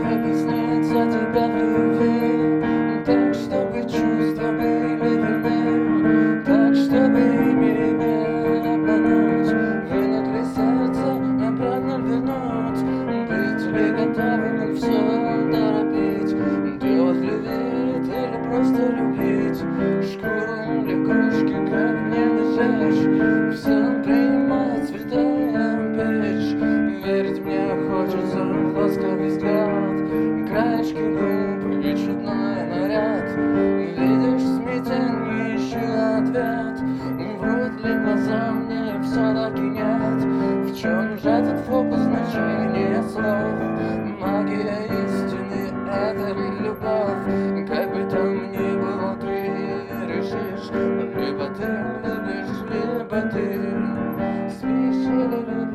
объяснить за тебя в любви, так, чтобы чувства были верны, так, чтобы ими не обмануть. Вынут ли сердце обратно вернуть, быть ли готовым все торопить, делать ли вид или просто любить, шкуру ли кружки, как мне не жечь, все принимать святая печь. Верить мне хочется в ласковый взгляд, краешки губ и чудной наряд. Видишь, смятенье, ищу ответ, врут ли глаза мне все-таки нет. В чем же этот фокус значения слов? Магия истины — это любовь. Как бы там ни было, ты решишь, либо ты любишь, либо ты спишь или любишь.